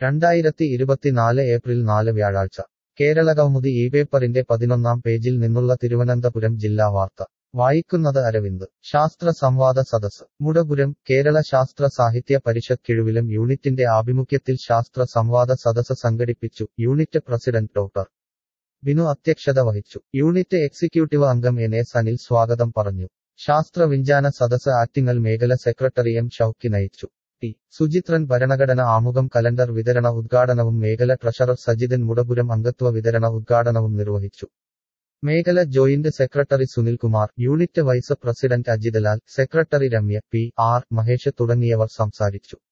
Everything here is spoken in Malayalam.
2024 ഏപ്രിൽ 4 വ്യാഴാഴ്ച കേരളകൗമുദി ഈ പേപ്പറിന്റെ 11-ാം പേജിൽ നിന്നുള്ള തിരുവനന്തപുരം ജില്ലാ വാർത്ത വായിക്കുന്നത് അരവിന്ദ് ശാസ്ത്ര സംവാദ സദസ് മുടപുരം കേരള ശാസ്ത്ര സാഹിത്യ പരിഷത്ത് കിഴുവിലം യൂണിറ്റിന്റെ ആഭിമുഖ്യത്തിൽ ശാസ്ത്ര സംവാദ സദസ് സംഘടിപ്പിച്ചു. യൂണിറ്റ് പ്രസിഡന്റ് ഡോക്ടർ ബിനു അധ്യക്ഷത വഹിച്ചു. യൂണിറ്റ് എക്സിക്യൂട്ടീവ് അംഗം NS അനിൽ സ്വാഗതം പറഞ്ഞു. ശാസ്ത്ര വിജ്ഞാന സദസ് ആറ്റിങ്ങൽ മേഖല സെക്രട്ടറി M ഷൗക്കി നയിച്ചു. ടി സുചിത്രൻ ഭരണഘടന ആമുഖം കലണ്ടർ വിതരണ ഉദ്ഘാടനവും മേഖല ട്രഷറർ സജിതൻ മുടപുരം അംഗത്വ വിതരണ ഉദ്ഘാടനവും നിർവഹിച്ചു. മേഖല joint secretary Sunilkumar, unit vice president Ajithalal, secretary Ramya, PR Mahesh തുടങ്ങിയവർ സംസാരിച്ചു.